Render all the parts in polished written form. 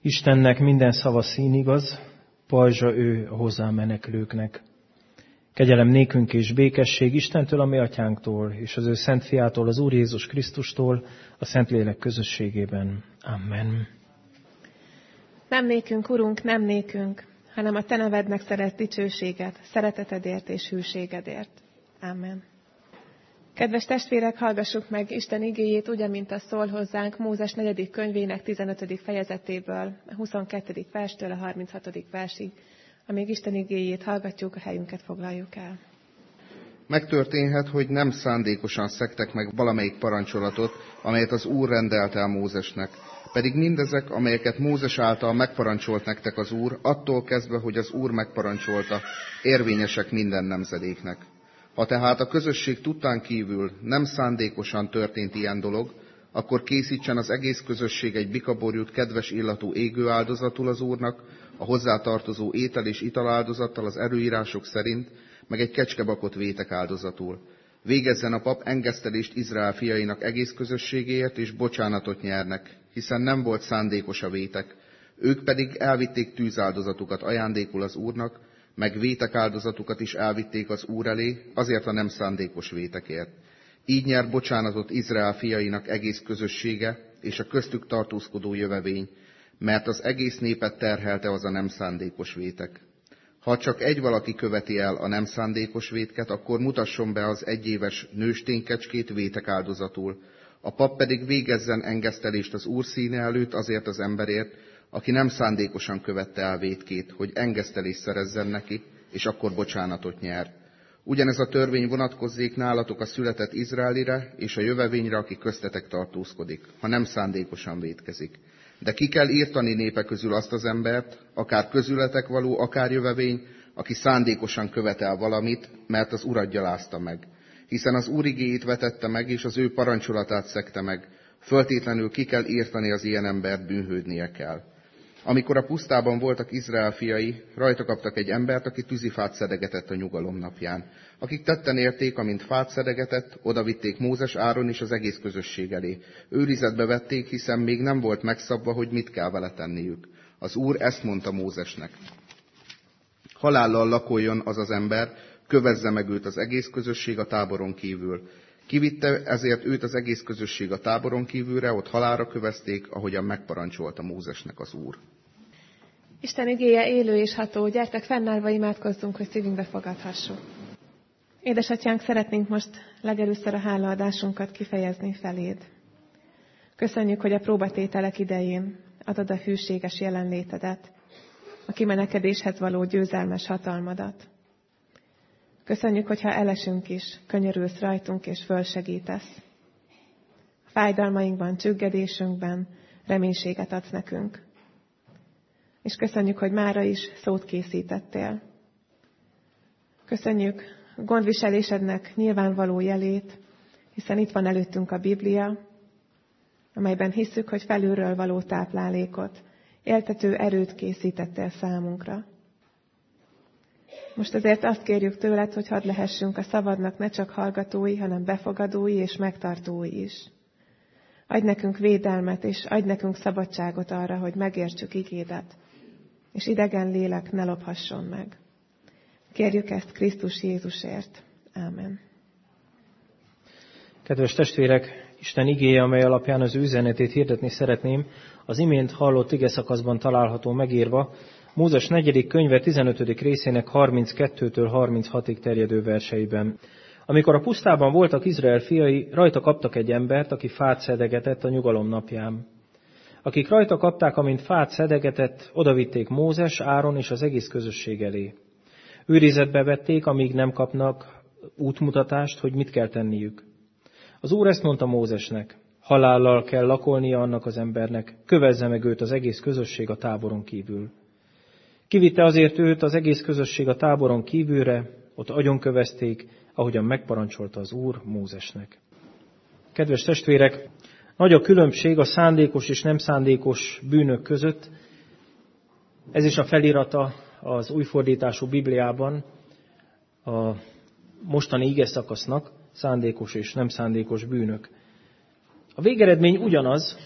Istennek minden szava színigaz, pajzsa ő a hozzá menekülőknek. Kegyelem nékünk és békesség Istentől, a mi atyánktól, és az ő szent fiától, az Úr Jézus Krisztustól, a Szentlélek közösségében. Amen. Nem nékünk, Urunk, nem nékünk, hanem a Te nevednek szerez dicsőséget, szeretetedért és hűségedért. Amen. Kedves testvérek, hallgassuk meg Isten igéjét, úgy, mint az szól hozzánk Mózes 4. könyvének 15. fejezetéből, a 22. verstől a 36. versig. Amíg Isten igéjét hallgatjuk, a helyünket foglaljuk el. Megtörténhet, hogy nem szándékosan szegtek meg valamelyik parancsolatot, amelyet az Úr rendelt el Mózesnek. Pedig mindezek, amelyeket Mózes által megparancsolt nektek az Úr, attól kezdve, hogy az Úr megparancsolta, érvényesek minden nemzedéknek. Ha tehát a közösség tudtán kívül nem szándékosan történt ilyen dolog, akkor készítsen az egész közösség egy bikaborjút kedves illatú égő áldozatul az Úrnak, a hozzátartozó étel és italáldozattal az előírások szerint, meg egy kecskebakot vétek áldozatul. Végezzen a pap engesztelést Izrael fiainak egész közösségéért, és bocsánatot nyernek, hiszen nem volt szándékos a vétek. Ők pedig elvitték tűzáldozatukat ajándékul az Úrnak, meg vétek áldozatukat is elvitték az Úr elé, azért a nem szándékos vétekért. Így nyer bocsánatot Izrael fiainak egész közössége, és a köztük tartózkodó jövevény, mert az egész népet terhelte az a nem szándékos vétek. Ha csak egy valaki követi el a nem szándékos vétket, akkor mutasson be az egyéves nősténykecskét vétek áldozatul. A pap pedig végezzen engesztelést az Úr színe előtt azért az emberért, aki nem szándékosan követte el vétkét, hogy engesztelést szerezzen neki, és akkor bocsánatot nyer. Ugyanez a törvény vonatkozzék nálatok a született Izraelire és a jövevényre, aki köztetek tartózkodik, ha nem szándékosan vétkezik. De ki kell írtani népe közül azt az embert, akár közületek való, akár jövevény, aki szándékosan követel valamit, mert az Urat gyalázta meg. Hiszen az Úr igéjét vetette meg, és az ő parancsolatát szegte meg. Föltétlenül ki kell írtani az ilyen embert, bűnhődnie kell. Amikor a pusztában voltak Izrael fiai, rajta kaptak egy embert, aki tűzifát szedegetett a nyugalom napján. Akik tetten érték, amint fát szedegetett, odavitték Mózes, Áron és az egész közösség elé. Őrizetbe vették, hiszen még nem volt megszabva, hogy mit kell vele tenniük. Az Úr ezt mondta Mózesnek: halállal lakoljon az az ember, kövezze meg őt az egész közösség a táboron kívül. Kivitte ezért őt az egész közösség a táboron kívülre, ott halálra kövezték, ahogyan megparancsolta Mózesnek az Úr. Isten igéje élő és ható, gyertek fennállva imádkozzunk, hogy szívünkbe fogadhassuk. Édesatyánk, szeretnénk most legelőször a hálaadásunkat kifejezni feléd. Köszönjük, hogy a próbatételek idején adod a hűséges jelenlétedet, a kimenekedéshez való győzelmes hatalmadat. Köszönjük, hogyha elesünk is, könyörülsz rajtunk és fölsegítesz. A fájdalmainkban, csüggedésünkben reménységet adsz nekünk. És köszönjük, hogy mára is szót készítettél. Köszönjük gondviselésednek nyilvánvaló jelét, hiszen itt van előttünk a Biblia, amelyben hisszük, hogy felülről való táplálékot, éltető erőt készítettél számunkra. Most azért azt kérjük tőled, hogy hadd lehessünk a szavadnak ne csak hallgatói, hanem befogadói és megtartói is. Adj nekünk védelmet, és adj nekünk szabadságot arra, hogy megértsük igédet, és idegen lélek ne lophasson meg. Kérjük ezt Krisztus Jézusért. Ámen. Kedves testvérek, Isten igéje, amely alapján az ő üzenetét hirdetni szeretném, az imént hallott igeszakaszban található megírva, Mózes 4. könyve 15. részének 32-től 36-ig terjedő verseiben. Amikor a pusztában voltak Izrael fiai, rajta kaptak egy embert, aki fát szedegetett a nyugalom napján. Akik rajta kapták, amint fát szedegetett, odavitték Mózes, Áron és az egész közösség elé. Őrizetbe vették, amíg nem kapnak útmutatást, hogy mit kell tenniük. Az Úr ezt mondta Mózesnek: halállal kell lakolnia annak az embernek, kövezze meg őt az egész közösség a táboron kívül. Kivitte azért őt az egész közösség a táboron kívülre, ott agyonkövezték, ahogyan megparancsolta az Úr Mózesnek. Kedves testvérek, nagy a különbség a szándékos és nem szándékos bűnök között. Ez is a felirata az újfordítású Bibliában a mostani igeszakasznak, szándékos és nem szándékos bűnök. A végeredmény ugyanaz,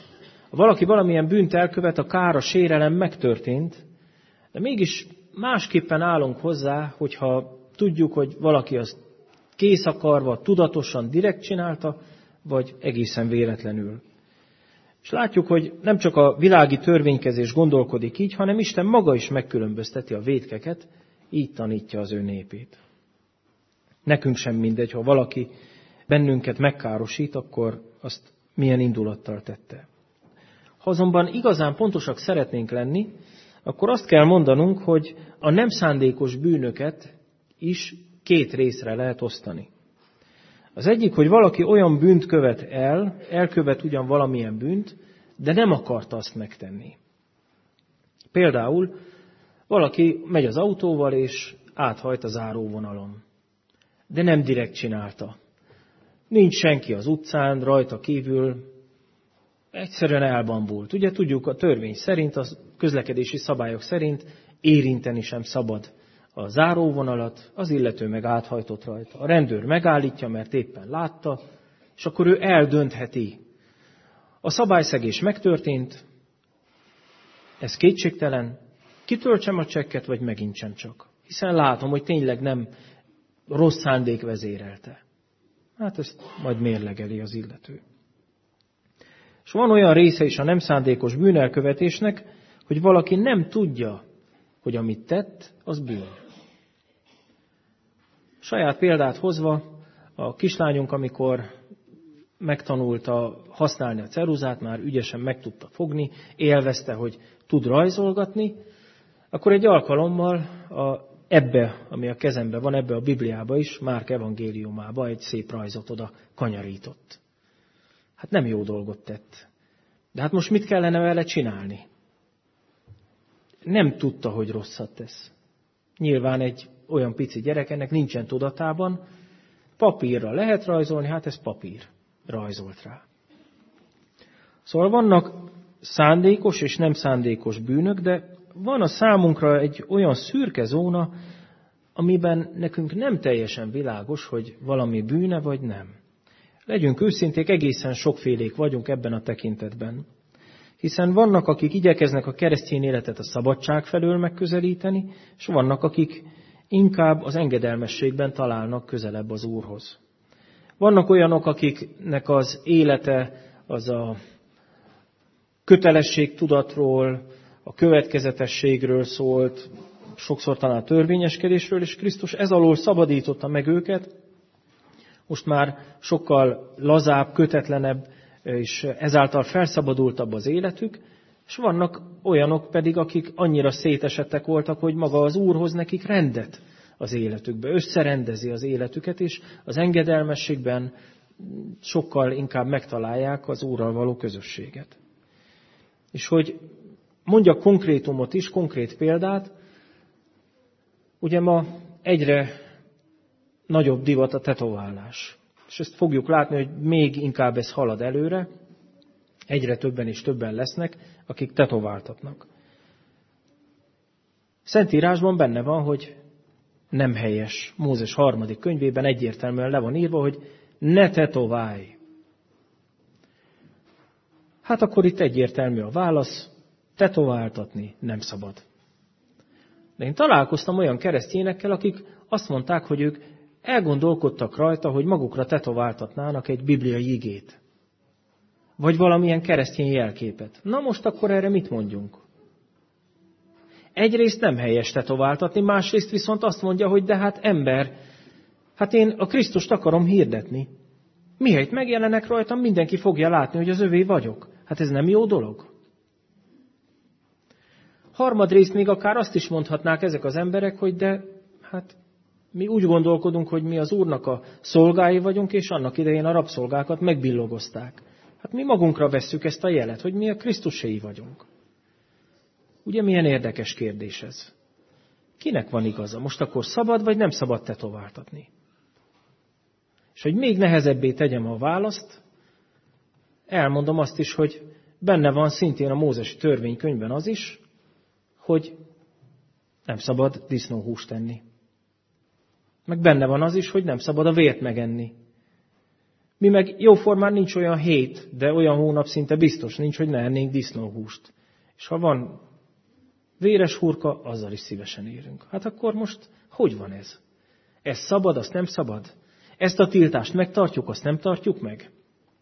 Ha valaki valamilyen bűnt elkövet, a kár, a sérelem megtörtént, de mégis másképpen állunk hozzá, hogyha tudjuk, hogy valaki azt kész akarva, tudatosan, direkt csinálta, vagy egészen véletlenül. És látjuk, hogy nem csak a világi törvénykezés gondolkodik így, hanem Isten maga is megkülönbözteti a vétkeket, így tanítja az ő népét. Nekünk sem mindegy, ha valaki bennünket megkárosít, akkor azt milyen indulattal tette. Ha azonban igazán pontosak szeretnénk lenni, akkor azt kell mondanunk, hogy a nem szándékos bűnöket is két részre lehet osztani. Az egyik, hogy valaki olyan bűnt követ el, elkövet ugyan valamilyen bűnt, de nem akarta azt megtenni. Például valaki megy az autóval, és áthajt a záróvonalon. De nem direkt csinálta. Nincs senki az utcán, rajta kívül, egyszerűen elbambult. Ugye tudjuk, a törvény szerint, a közlekedési szabályok szerint érinteni sem szabad a záróvonalat, az illető meg áthajtott rajta. A rendőr megállítja, mert éppen látta, és akkor ő eldöntheti. A szabályszegés megtörtént, ez kétségtelen, kitöltsem a csekket, vagy megintsem csak. Hiszen látom, hogy tényleg nem rossz szándék vezérelte. Hát ezt majd mérlegeli az illető. És van olyan része is a nem szándékos bűnelkövetésnek, hogy valaki nem tudja, hogy amit tett, az bűn. Saját példát hozva, a kislányunk, amikor megtanulta használni a ceruzát, már ügyesen meg tudta fogni, élvezte, hogy tud rajzolgatni, akkor egy alkalommal ebbe, ami a kezembe van, ebbe a Bibliába is, Márk evangéliumába egy szép rajzot oda kanyarított. Hát nem jó dolgot tett. De hát most mit kellene vele csinálni? Nem tudta, hogy rosszat tesz. Nyilván egy olyan pici gyerek, ennek nincsen tudatában. Papírra lehet rajzolni, hát ez papír. Rajzolt rá. Szóval vannak szándékos és nem szándékos bűnök, de van a számunkra egy olyan szürke zóna, amiben nekünk nem teljesen világos, hogy valami bűne vagy nem. Legyünk őszinték, egészen sokfélék vagyunk ebben a tekintetben. Hiszen vannak, akik igyekeznek a keresztény életet a szabadság felől megközelíteni, és vannak, akik inkább az engedelmességben találnak közelebb az Úrhoz. Vannak olyanok, akiknek az élete az a kötelességtudatról, a következetességről szólt, sokszor talán a törvényeskedésről, és Krisztus ez alól szabadította meg őket. Most már sokkal lazább, kötetlenebb, és ezáltal felszabadultabb az életük, és vannak olyanok pedig, akik annyira szétesettek voltak, hogy maga az Úr hoz nekik rendet az életükbe, összerendezi az életüket, és az engedelmességben sokkal inkább megtalálják az Úrral való közösséget. És hogy mondjak konkrétumot is, konkrét példát, ugye ma egyre nagyobb divat a tetoválás. És ezt fogjuk látni, hogy még inkább ez halad előre, egyre többen és többen lesznek, akik tetováltatnak. Szentírásban benne van, hogy nem helyes. Mózes 3. könyvében egyértelműen le van írva, hogy ne tetoválj. Hát akkor itt egyértelmű a válasz, tetováltatni nem szabad. De én találkoztam olyan keresztényekkel, akik azt mondták, hogy ők elgondolkodtak rajta, hogy magukra tetováltatnának egy bibliai igét. Vagy valamilyen keresztény jelképet. Na most akkor erre mit mondjunk? Egyrészt nem helyes tetováltatni, másrészt viszont azt mondja, hogy de hát ember, hát én a Krisztust akarom hirdetni. Mihelyt megjelenek rajtam, mindenki fogja látni, hogy az övé vagyok. Hát ez nem jó dolog? Harmadrészt még akár azt is mondhatnák ezek az emberek, hogy de hát mi úgy gondolkodunk, hogy mi az Úrnak a szolgái vagyunk, és annak idején a rabszolgákat megbillogozták. Hát mi magunkra vesszük ezt a jelet, hogy mi a Krisztuséi vagyunk. Ugye milyen érdekes kérdés ez? Kinek van igaza? Most akkor szabad, vagy nem szabad tetováltatni? És hogy még nehezebbé tegyem a választ, elmondom azt is, hogy benne van szintén a mózesi törvénykönyvben az is, hogy nem szabad disznóhúst enni. Meg benne van az is, hogy nem szabad a vért megenni. Mi meg jóformán nincs olyan hét, de olyan hónap szinte biztos nincs, hogy ne ennénk disznóhúst. És ha van véres hurka, azzal is szívesen érünk. Hát akkor most hogy van ez? Ez szabad, azt nem szabad? Ezt a tiltást megtartjuk, azt nem tartjuk meg?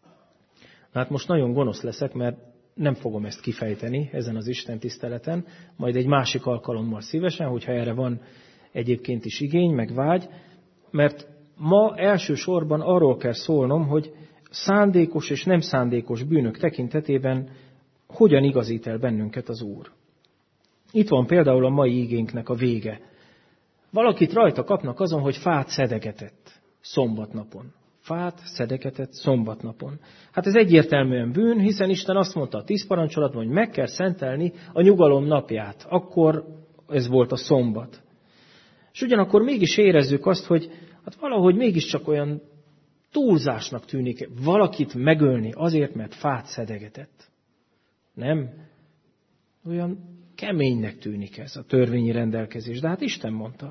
Hát most nagyon gonosz leszek, mert nem fogom ezt kifejteni ezen az Isten tiszteleten, majd egy másik alkalommal szívesen, hogyha erre van egyébként is igény, meg vágy, mert ma elsősorban arról kell szólnom, hogy szándékos és nem szándékos bűnök tekintetében hogyan igazít el bennünket az Úr. Itt van például a mai igénknek a vége. Valakit rajta kapnak azon, hogy fát szedegetett szombatnapon. Fát szedegetett szombatnapon. Hát ez egyértelműen bűn, hiszen Isten azt mondta a 10 parancsolatban, hogy meg kell szentelni a nyugalom napját. Akkor ez volt a szombat. És ugyanakkor mégis érezzük azt, hogy hát valahogy mégiscsak olyan túlzásnak tűnik valakit megölni azért, mert fát szedegetett. Nem? Olyan keménynek tűnik ez a törvényi rendelkezés, de hát Isten mondta.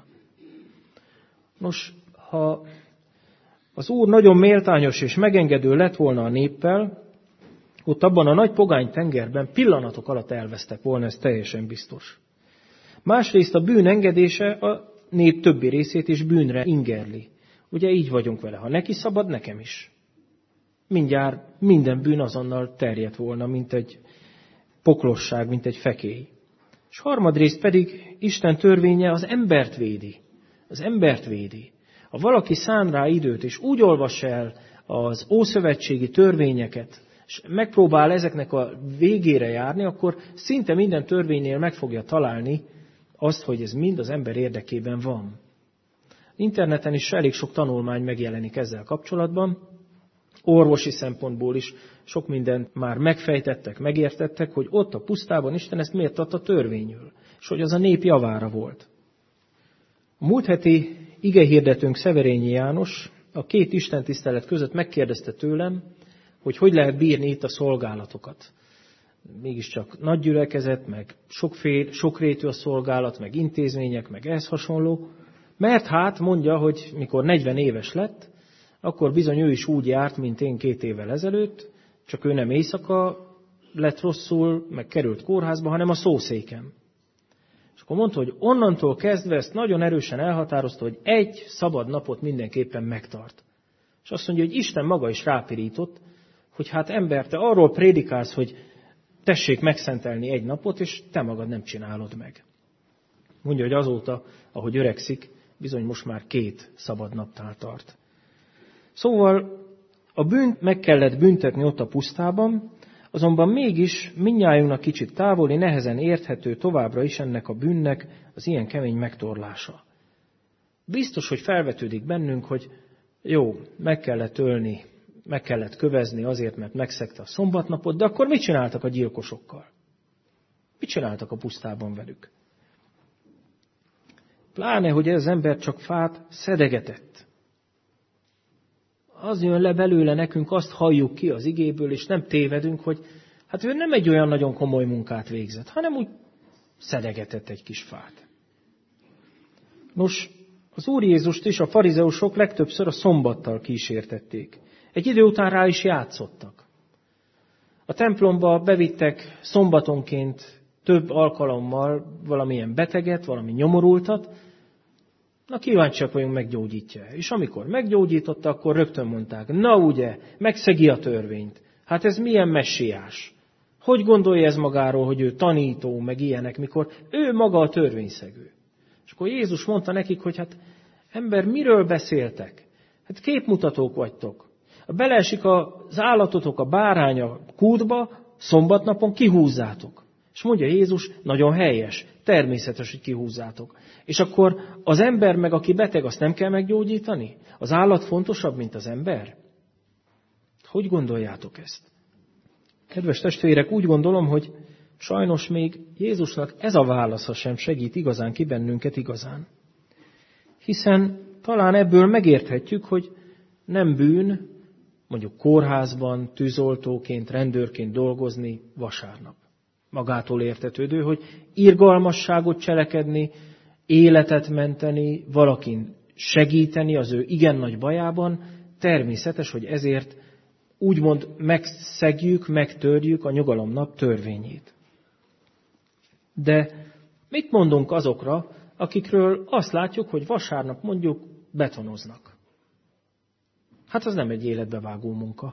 Nos, ha az Úr nagyon méltányos és megengedő lett volna a néppel, ott abban a nagy pogány tengerben pillanatok alatt elvesztek volna, ez teljesen biztos. Másrészt a bűn engedése a nép többi részét is bűnre ingerli. Ugye így vagyunk vele, ha neki szabad, nekem is. Mindjárt minden bűn azonnal terjedt volna, mint egy poklosság, mint egy fekély. És harmadrészt pedig Isten törvénye az embert védi. Az embert védi. Ha valaki szán rá időt, és úgy olvas el az ószövetségi törvényeket, és megpróbál ezeknek a végére járni, akkor szinte minden törvénynél meg fogja találni azt, hogy ez mind az ember érdekében van. Interneten is elég sok tanulmány megjelenik ezzel kapcsolatban. Orvosi szempontból is sok mindent már megfejtettek, megértettek, hogy ott a pusztában Isten ezt miért adta törvényül, és hogy az a nép javára volt. A múlt heti igehirdetőnk Szeverényi János a 2 istentisztelet között megkérdezte tőlem, hogy lehet bírni itt a szolgálatokat. Mégiscsak nagy gyülekezet, meg sokrétű a szolgálat, meg intézmények, meg ehhez hasonló. Mert hát mondja, hogy mikor 40 éves lett, akkor bizony ő is úgy járt, mint én 2 évvel ezelőtt, csak ő nem éjszaka lett rosszul, meg került kórházba, hanem a szószéken. És akkor mondta, hogy onnantól kezdve ezt nagyon erősen elhatározta, hogy egy szabad napot mindenképpen megtart. És azt mondja, hogy Isten maga is rápirított, hogy hát ember, te arról prédikálsz, hogy tessék megszentelni egy napot, és te magad nem csinálod meg. Mondja, hogy azóta, ahogy öregszik, bizony most már 2 szabad napnál tart. Szóval a bűnt meg kellett büntetni ott a pusztában, azonban mégis mindnyájunknak kicsit távoli, nehezen érthető továbbra is ennek a bűnnek az ilyen kemény megtorlása. Biztos, hogy felvetődik bennünk, hogy jó, meg kellett ölni, meg kellett kövezni azért, mert megszegte a szombatnapot, de akkor mit csináltak a gyilkosokkal? Mit csináltak a pusztában velük? Pláne, hogy ez az ember csak fát szedegetett. Az jön le belőle nekünk, azt halljuk ki az igéből, és nem tévedünk, hogy hát ő nem egy olyan nagyon komoly munkát végzett, hanem úgy szedegetett egy kis fát. Nos, az Úr Jézust is a farizeusok legtöbbször a szombattal kísértették. Egy idő után rá is játszottak. A templomba bevittek szombatonként több alkalommal valamilyen beteget, valami nyomorultat, na kíváncsiak vagyunk, meggyógyítja. És amikor meggyógyította, akkor rögtön mondták, na ugye, megszegi a törvényt. Hát ez milyen messiás? Hogy gondolja ez magáról, hogy ő tanító, meg ilyenek, mikor ő maga a törvényszegő? És akkor Jézus mondta nekik, hogy hát ember, miről beszéltek? Hát képmutatók vagytok. Beleesik az állatotok, a bárány a kútba, szombatnapon kihúzzátok. És mondja Jézus, nagyon helyes, természetes, hogy kihúzzátok. És akkor az ember meg, aki beteg, azt nem kell meggyógyítani? Az állat fontosabb, mint az ember? Hogy gondoljátok ezt? Kedves testvérek, úgy gondolom, hogy sajnos még Jézusnak ez a válasza sem segít igazán ki bennünket igazán. Hiszen talán ebből megérthetjük, hogy nem bűn, mondjuk kórházban, tűzoltóként, rendőrként dolgozni vasárnap. Magától értetődő, hogy irgalmasságot cselekedni, életet menteni, valakin segíteni az ő igen nagy bajában, természetes, hogy ezért úgymond megszegjük, megtörjük a nyugalomnap törvényét. De mit mondunk azokra, akikről azt látjuk, hogy vasárnap mondjuk betonoznak? Hát az nem egy életbevágó munka.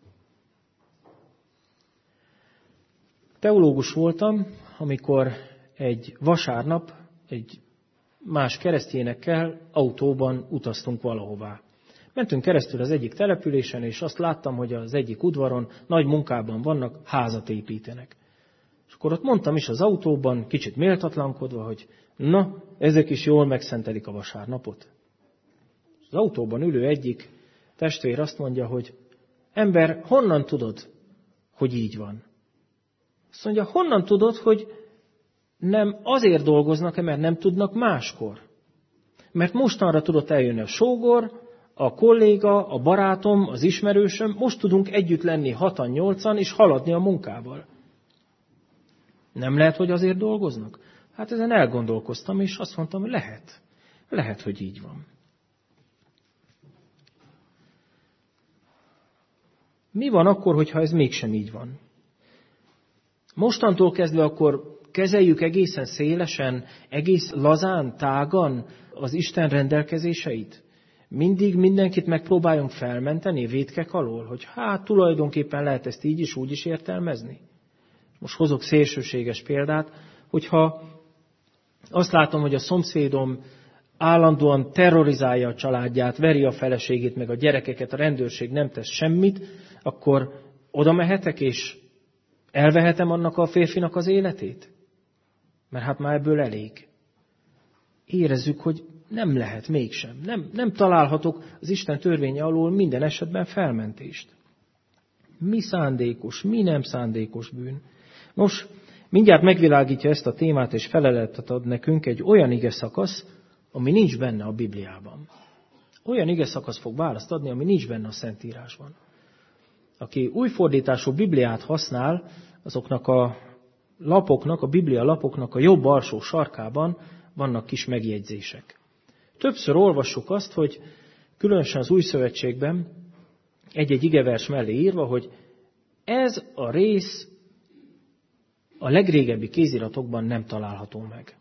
Teológus voltam, amikor egy vasárnap egy más keresztényekkel autóban utaztunk valahová. Mentünk keresztül az egyik településen, és azt láttam, hogy az egyik udvaron nagy munkában vannak, házat építenek. És akkor ott mondtam is az autóban, kicsit méltatlankodva, hogy na, ezek is jól megszentelik a vasárnapot. Az autóban ülő egyik testvér azt mondja, hogy ember, honnan tudod, hogy így van? Azt mondja, honnan tudod, hogy nem azért dolgoznak-e, mert nem tudnak máskor? Mert mostanra tudott eljönni a sógor, a kolléga, a barátom, az ismerősöm, most tudunk együtt lenni 6-8-an, és haladni a munkával. Nem lehet, hogy azért dolgoznak? Hát ezen elgondolkoztam, és azt mondtam, hogy lehet. Lehet, hogy így van. Mi van akkor, hogyha ez mégsem így van? Mostantól kezdve akkor kezeljük egészen szélesen, egész lazán, tágan az Isten rendelkezéseit? Mindig mindenkit megpróbáljunk felmenteni vétkek alól, hogy hát tulajdonképpen lehet ezt így is, úgy is értelmezni. Most hozok szélsőséges példát, hogyha azt látom, hogy a szomszédom állandóan terrorizálja a családját, veri a feleségét, meg a gyerekeket, a rendőrség nem tesz semmit, akkor oda mehetek, és elvehetem annak a férfinak az életét? Mert hát már ebből elég. Érezzük, hogy nem lehet mégsem. Nem találhatok az Isten törvénye alól minden esetben felmentést. Mi szándékos, mi nem szándékos bűn? Nos, mindjárt megvilágítja ezt a témát, és feleletet ad nekünk egy olyan igeszakasz, ami nincs benne a Bibliában. Olyan igeszakasz fog választ adni, ami nincs benne a Szentírásban. Aki újfordítású Bibliát használ, azoknak a lapoknak, a Biblia lapoknak a jobb alsó sarkában vannak kis megjegyzések. Többször olvassuk azt, hogy különösen az Új Szövetségben egy-egy igevers mellé írva, hogy ez a rész a legrégebbi kéziratokban nem található meg.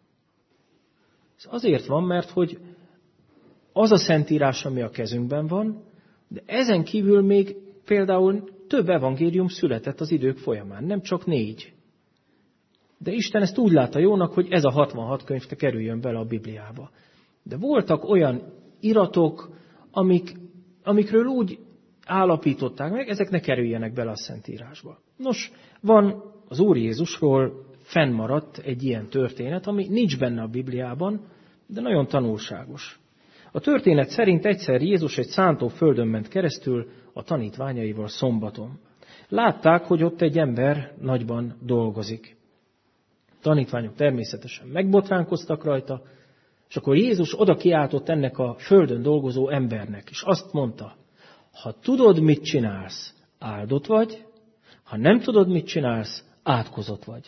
Ez azért van, mert hogy az a Szentírás, ami a kezünkben van, de ezen kívül még például több evangélium született az idők folyamán, nem csak 4. De Isten ezt úgy látta jónak, hogy ez a 66 könyv kerüljön bele a Bibliába. De voltak olyan iratok, amikről úgy állapították meg, ezek ne kerüljenek bele a Szentírásba. Nos, van az Úr Jézusról fennmaradt egy ilyen történet, ami nincs benne a Bibliában, de nagyon tanulságos. A történet szerint egyszer Jézus egy szántó földön ment keresztül a tanítványaival szombaton. Látták, hogy ott egy ember nagyban dolgozik. A tanítványok természetesen megbotránkoztak rajta, és akkor Jézus oda kiáltott ennek a földön dolgozó embernek, és azt mondta, ha tudod, mit csinálsz, áldott vagy, ha nem tudod, mit csinálsz, átkozott vagy.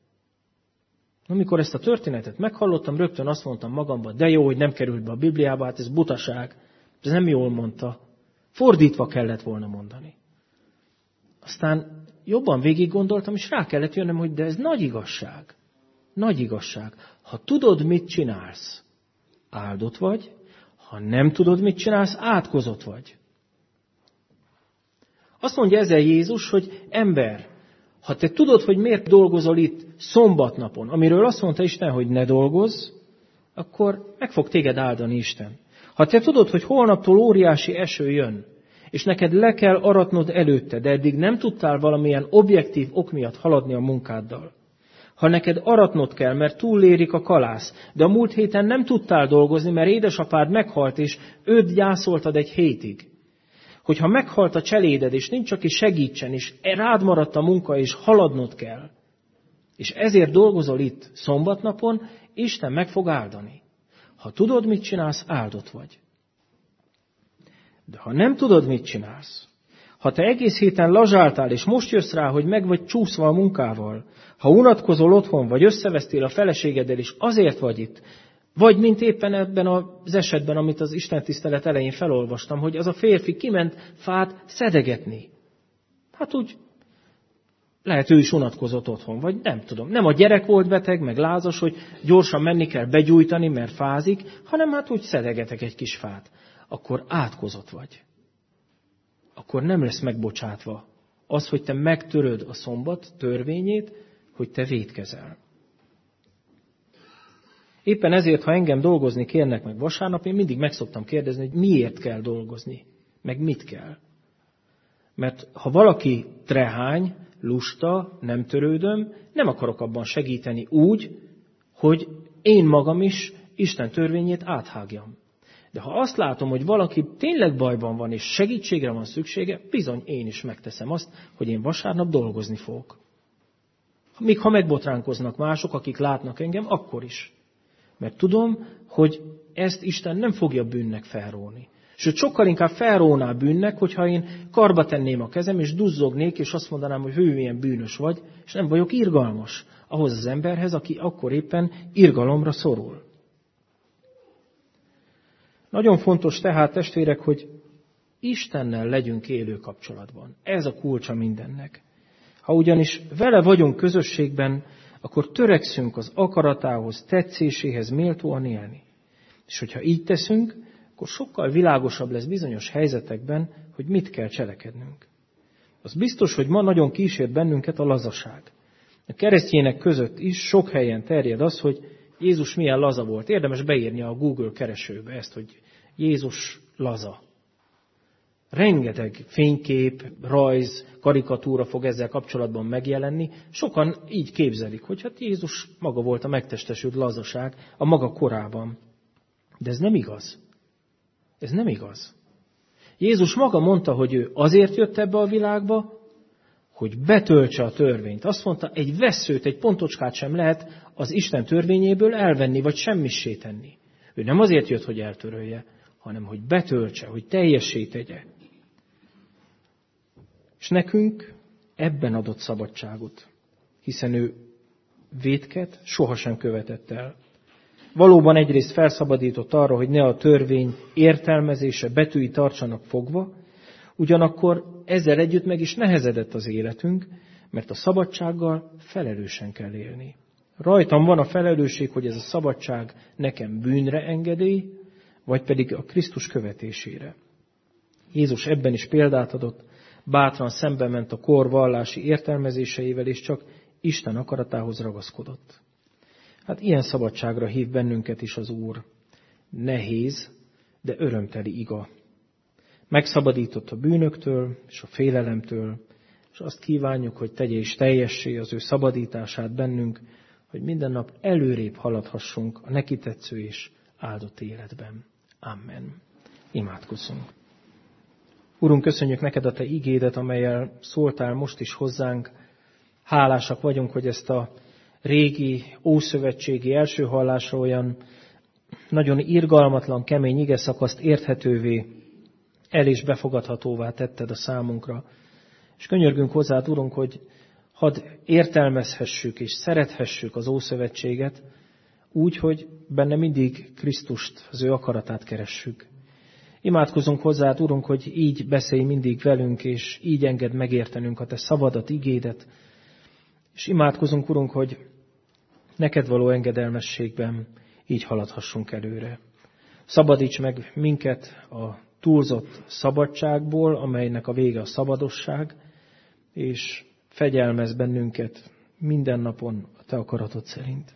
Amikor ezt a történetet meghallottam, rögtön azt mondtam magamban, de jó, hogy nem került be a Bibliába, hát ez butaság, ez nem jól mondta. Fordítva kellett volna mondani. Aztán jobban végig gondoltam, és rá kellett jönnöm, hogy de ez nagy igazság. Nagy igazság. Ha tudod, mit csinálsz, áldott vagy, ha nem tudod, mit csinálsz, átkozott vagy. Azt mondja ezzel Jézus, hogy ember, ha te tudod, hogy miért dolgozol itt szombatnapon, amiről azt mondta Isten, hogy ne dolgozz, akkor meg fog téged áldani Isten. Ha te tudod, hogy holnaptól óriási eső jön, és neked le kell aratnod előtte, de eddig nem tudtál valamilyen objektív ok miatt haladni a munkáddal. Ha neked aratnod kell, mert túlérik a kalász, de a múlt héten nem tudtál dolgozni, mert édesapád meghalt, és őt gyászoltad egy hétig. Hogyha meghalt a cseléded, és nincs, aki segítsen, és rád maradt a munka, és haladnod kell, és ezért dolgozol itt szombatnapon, Isten meg fog áldani. Ha tudod, mit csinálsz, áldott vagy. De ha nem tudod, mit csinálsz, ha te egész héten lazsáltál, és most jössz rá, hogy meg vagy csúszva a munkával, ha unatkozol otthon, vagy összevesztél a feleségeddel, és azért vagy itt, Vagy mint éppen ebben az esetben, amit az istentisztelet elején felolvastam, hogy az a férfi kiment fát szedegetni. Hát úgy lehet ő is unatkozott otthon, vagy nem tudom. Nem a gyerek volt beteg, meg lázas, hogy gyorsan menni kell begyújtani, mert fázik, hanem hát úgy szedegetek egy kis fát. Akkor átkozott vagy. Akkor nem lesz megbocsátva az, hogy te megtöröd a szombat törvényét, hogy te vétkezel. Éppen ezért, ha engem dolgozni kérnek meg vasárnap, én mindig meg szoktam kérdezni, hogy miért kell dolgozni, meg mit kell. Mert ha valaki trehány, lusta, nem törődöm, nem akarok abban segíteni úgy, hogy én magam is Isten törvényét áthágjam. De ha azt látom, hogy valaki tényleg bajban van, és segítségre van szüksége, bizony én is megteszem azt, hogy én vasárnap dolgozni fogok. Míg ha megbotránkoznak mások, akik látnak engem, akkor is. Mert tudom, hogy ezt Isten nem fogja bűnnek felróni. Sőt, sokkal inkább felróná bűnnek, hogyha én karba tenném a kezem, és duzzognék, és azt mondanám, hogy hű, milyen bűnös vagy, és nem vagyok irgalmas ahhoz az emberhez, aki akkor éppen irgalomra szorul. Nagyon fontos tehát, testvérek, hogy Istennel legyünk élő kapcsolatban. Ez a kulcsa mindennek. Ha ugyanis vele vagyunk közösségben, akkor törekszünk az akaratához, tetszéséhez méltóan élni. És hogyha így teszünk, akkor sokkal világosabb lesz bizonyos helyzetekben, hogy mit kell cselekednünk. Az biztos, hogy ma nagyon kísért bennünket a lazaság. A keresztjének között is sok helyen terjed az, hogy Jézus milyen laza volt. Érdemes beírni a Google keresőbe ezt, hogy Jézus laza. Rengeteg fénykép, rajz, karikatúra fog ezzel kapcsolatban megjelenni. Sokan így képzelik, hogy hát Jézus maga volt a megtestesült lazaság a maga korában. De ez nem igaz. Ez nem igaz. Jézus maga mondta, hogy ő azért jött ebbe a világba, hogy betöltse a törvényt. Azt mondta, egy vesszőt, egy pontocskát sem lehet az Isten törvényéből elvenni, vagy semmissé tenni. Ő nem azért jött, hogy eltörölje, hanem hogy betöltse, hogy teljessé tegye. És nekünk ebben adott szabadságot, hiszen ő vétket sohasem követett el. Valóban egyrészt felszabadított arra, hogy ne a törvény értelmezése betűi tartsanak fogva, ugyanakkor ezzel együtt meg is nehezedett az életünk, mert a szabadsággal felelősen kell élni. Rajtam van a felelősség, hogy ez a szabadság nekem bűnre engedély, vagy pedig a Krisztus követésére. Jézus ebben is példát adott, bátran szembe ment a kor vallási értelmezéseivel, és csak Isten akaratához ragaszkodott. Hát ilyen szabadságra hív bennünket is az Úr. Nehéz, de örömteli iga. Megszabadított a bűnöktől és a félelemtől, és azt kívánjuk, hogy tegye is teljessé az ő szabadítását bennünk, hogy minden nap előrébb haladhassunk a neki tetsző és áldott életben. Amen. Imádkozzunk. Urunk, köszönjük neked a te igédet, amellyel szóltál most is hozzánk. Hálásak vagyunk, hogy ezt a régi, ószövetségi első hallásra olyan nagyon irgalmatlan, kemény igeszakaszt érthetővé, el és befogadhatóvá tetted a számunkra. És könyörgünk hozzád, Urunk, hogy hadd értelmezhessük és szerethessük az Ószövetséget úgy, hogy benne mindig Krisztust, az ő akaratát keressük. Imádkozunk hozzád, Urunk, hogy így beszélj mindig velünk, és így engedd megértenünk a te szabadat, igédet. És imádkozunk, Urunk, hogy neked való engedelmességben így haladhassunk előre. Szabadíts meg minket a túlzott szabadságból, amelynek a vége a szabadosság, és fegyelmezz bennünket minden napon a te akaratod szerint.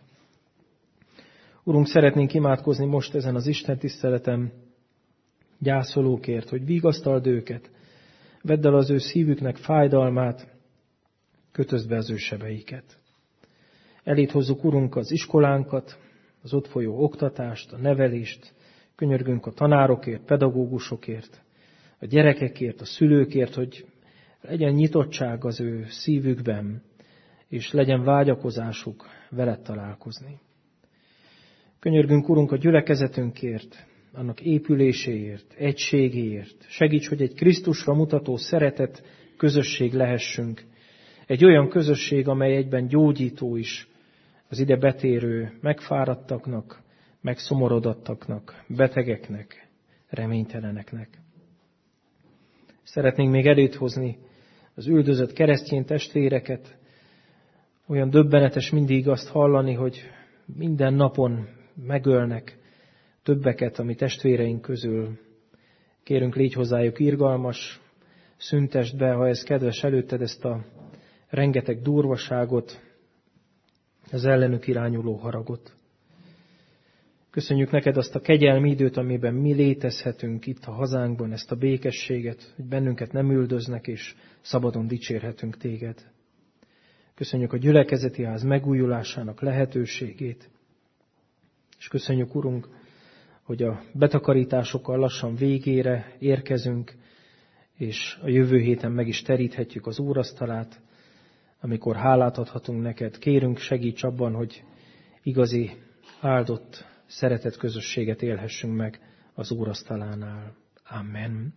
Urunk, szeretnénk imádkozni most ezen az Isten tiszteleten gyászolókért, hogy vigasztald őket, vedd el az ő szívüknek fájdalmát, kötözd be az ő sebeiket. Eléd hozzuk, Urunk, az iskolánkat, az ott folyó oktatást, a nevelést, könyörgünk a tanárokért, pedagógusokért, a gyerekekért, a szülőkért, hogy legyen nyitottság az ő szívükben, és legyen vágyakozásuk veled találkozni. Könyörgünk, Urunk, a gyülekezetünkért, annak épüléséért, egységéért. Segíts, hogy egy Krisztusra mutató szeretet közösség lehessünk. Egy olyan közösség, amely egyben gyógyító is az ide betérő megfáradtaknak, megszomorodottaknak, betegeknek, reményteleneknek. Szeretnénk még elét hozni az üldözött keresztény testvéreket. Olyan döbbenetes mindig azt hallani, hogy minden napon megölnek többeket a mi testvéreink közül. Kérünk, légy hozzájuk irgalmas, szüntesd be, ha ez kedves előtted, ezt a rengeteg durvaságot, az ellenük irányuló haragot. Köszönjük neked azt a kegyelmi időt, amiben mi létezhetünk itt a hazánkban, ezt a békességet, hogy bennünket nem üldöznek, és szabadon dicsérhetünk téged. Köszönjük a gyülekezeti ház megújulásának lehetőségét, és köszönjük, Urunk, hogy a betakarításokkal lassan végére érkezünk, és a jövő héten meg is teríthetjük az úrasztalát, amikor hálát adhatunk neked. Kérünk, segíts abban, hogy igazi, áldott, szeretett közösséget élhessünk meg az úrasztalánál. Amen.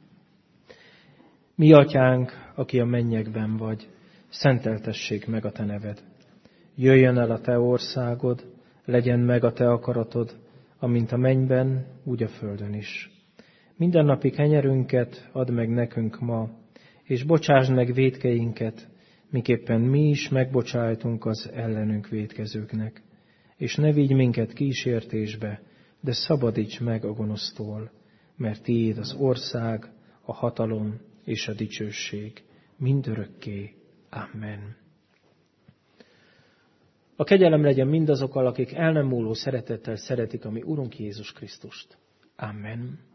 Mi atyánk, aki a mennyekben vagy, szenteltessék meg a te neved. Jöjjön el a te országod, legyen meg a te akaratod, amint a mennyben, úgy a földön is. Mindennapi kenyerünket add meg nekünk ma, és bocsásd meg vétkeinket, miképpen mi is megbocsájtunk az ellenünk vétkezőknek. És ne vigy minket kísértésbe, de szabadíts meg a gonosztól, mert tiéd az ország, a hatalom és a dicsőség mindörökké. Amen. A kegyelem legyen mindazokkal, akik el nem múló szeretettel szeretik a mi Urunk Jézus Krisztust. Amen.